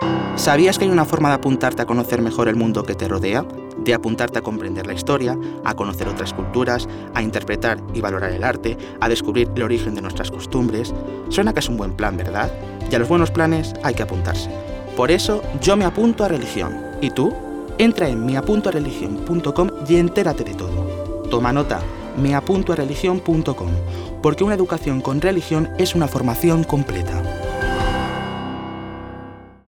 ¿Sabías que hay una forma de apuntarte a conocer mejor el mundo que te rodea? De apuntarte a comprender la historia, a conocer otras culturas, a interpretar y valorar el arte, a descubrir el origen de nuestras costumbres. Suena que es un buen plan, ¿verdad? Y a los buenos planes hay que apuntarse. Por eso yo me apunto a religión. ¿Y tú? Entra en meapuntoareligion.com y entérate de todo. Toma nota, meapuntoareligion.com, porque una educación con religión es una formación completa.